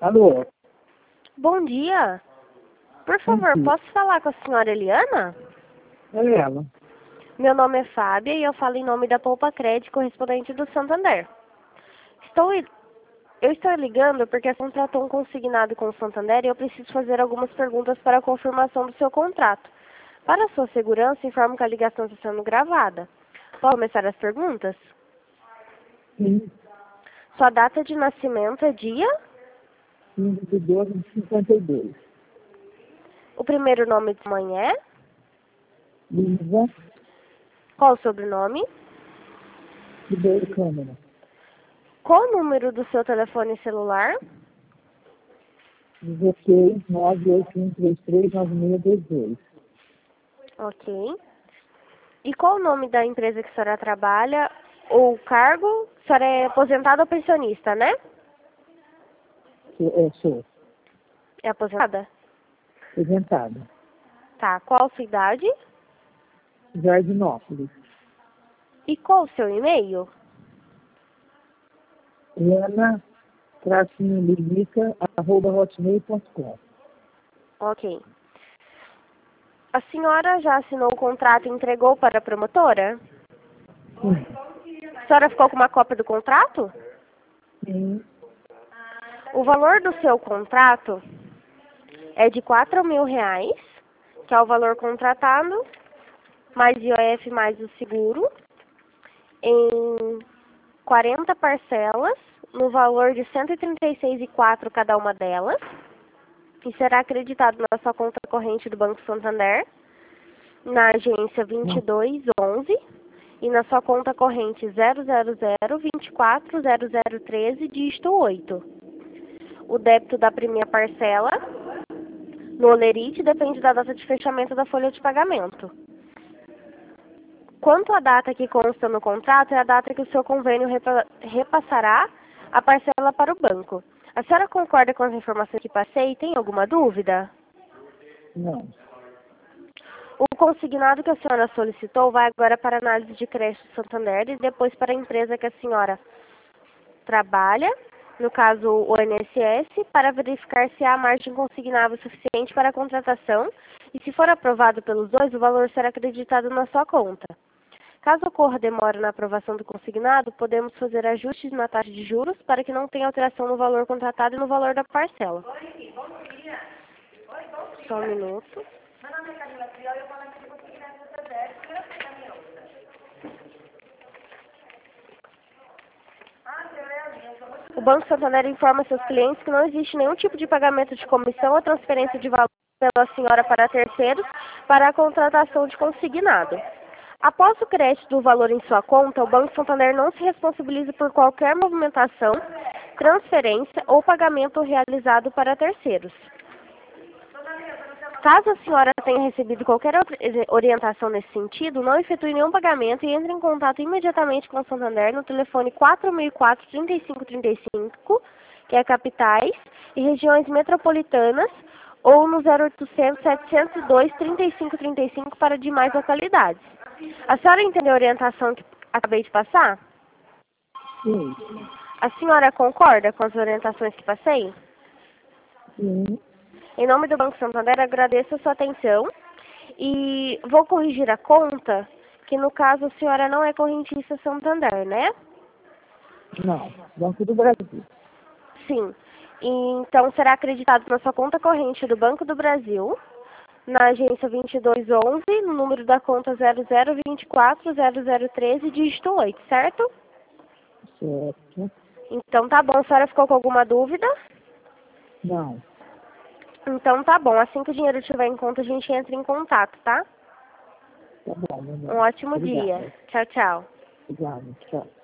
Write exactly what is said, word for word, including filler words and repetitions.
Alô? Bom dia. Por Bom favor, dia. posso falar com a senhora Eliana? É ela. Meu nome é Fábia e eu falo em nome da Poupa Crédito, correspondente do Santander. Estou, eu estou ligando porque a contratou um consignado com o Santander e eu preciso fazer algumas perguntas para a confirmação do seu contrato. Para sua segurança, informo que a ligação está sendo gravada. Posso começar as perguntas? Sim, Sua data de nascimento é dia? quinze de doze de cinquenta e dois. O primeiro nome de mãe é? Lisa, Qual o sobrenome? Ribeiro Câmara. Qual o número do seu telefone celular? dezesseis, nove oito um três três, nove seis dois dois. Ok. E qual o nome da empresa que a senhora trabalha ou o cargo? A senhora é aposentada ou pensionista, né? Sou, é, sou É aposentada? aposentada. Tá. Qual a sua idade? Jardinópolis. E qual o seu e-mail? Ana, tracinho lilica, arroba hotmail ponto com. Ok. A senhora já assinou o contrato e entregou para a promotora? Sim, A senhora ficou com uma cópia do contrato? sim, O valor do seu contrato é de quatro mil reais, que é o valor contratado, mais I O F mais o seguro, em quarenta parcelas, no valor de cento e trinta e seis reais e quatro centavos cada uma delas, e será acreditado na sua conta corrente do Banco Santander, na agência vinte e dois onze e na sua conta corrente zero zero zero vinte e quatro zero zero treze, dígito oito. O débito da primeira parcela no Olerite depende da data de fechamento da folha de pagamento. Quanto à data que consta no contrato, é a data que o seu convênio repa- repassará a parcela para o banco. A senhora concorda com as informações que passei? Tem alguma dúvida? não. O consignado que a senhora solicitou vai agora para a análise de crédito do Santander e depois para a empresa que a senhora trabalha, no caso o I N S S, para verificar se há margem consignável suficiente para a contratação e, se for aprovado pelos dois, o valor será acreditado na sua conta. Caso ocorra demora na aprovação do consignado, podemos fazer ajustes na taxa de juros para que não tenha alteração no valor contratado e no valor da parcela. Só um minuto. O Banco Santander informa seus clientes que não existe nenhum tipo de pagamento de comissão ou transferência de valor pela senhora para terceiros para a contratação de consignado. Após o crédito do valor em sua conta, o Banco Santander não se responsabiliza por qualquer movimentação, transferência ou pagamento realizado para terceiros. Caso a senhora tenha recebido qualquer orientação nesse sentido, não efetue nenhum pagamento e entre em contato imediatamente com o Santander no telefone quatro mil e quatro, trinta e cinco trinta e cinco, que é capitais e regiões metropolitanas, ou no zero oitocentos, setecentos e dois, trinta e cinco trinta e cinco para demais localidades. A senhora entendeu a orientação que acabei de passar? Sim, A senhora concorda com as orientações que passei? sim, Em nome do Banco Santander, agradeço a sua atenção e vou corrigir a conta, que no caso a senhora não é correntista Santander, né? não. Banco do Brasil. Sim. E, então será acreditado na sua conta corrente do Banco do Brasil, na agência vinte e dois onze, no número da conta zero zero vinte e quatro zero zero treze, dígito oito, certo? Certo. Então tá bom, a senhora ficou com alguma dúvida? Não. Então tá bom, assim que o dinheiro estiver em conta a gente entra em contato, tá? Tá bom, meu Um bem. ótimo dia. Obrigada. Tchau, tchau. Obrigada. Tchau.